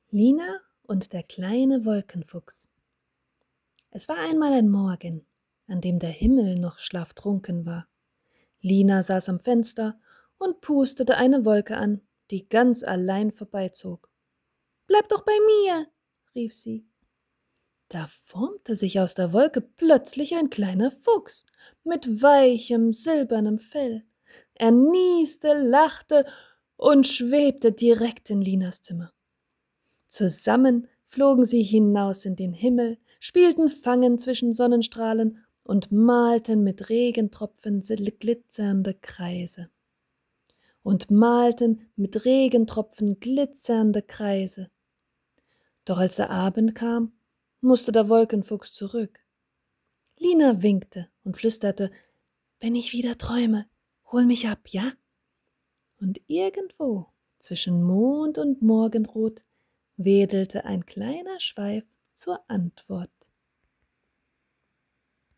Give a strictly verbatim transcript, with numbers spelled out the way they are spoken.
Lina und der kleine Wolkenfuchs. Es war einmal ein Morgen, an dem der Himmel noch schlaftrunken war. Lina saß am Fenster und pustete eine Wolke an, die ganz allein vorbeizog. »Bleib doch bei mir«, rief sie. Da formte sich aus der Wolke plötzlich ein kleiner Fuchs mit weichem, silbernem Fell. Er nieste, lachte und schwebte direkt in Linas Zimmer. Zusammen flogen sie hinaus in den Himmel, spielten Fangen zwischen Sonnenstrahlen und malten mit Regentropfen glitzernde Kreise. Und malten mit Regentropfen glitzernde Kreise. Doch als der Abend kam, musste der Wolkenfuchs zurück. Lina winkte und flüsterte: »Wenn ich wieder träume, hol mich ab, ja?« Und irgendwo zwischen Mond und Morgenrot wedelte ein kleiner Schweif zur Antwort.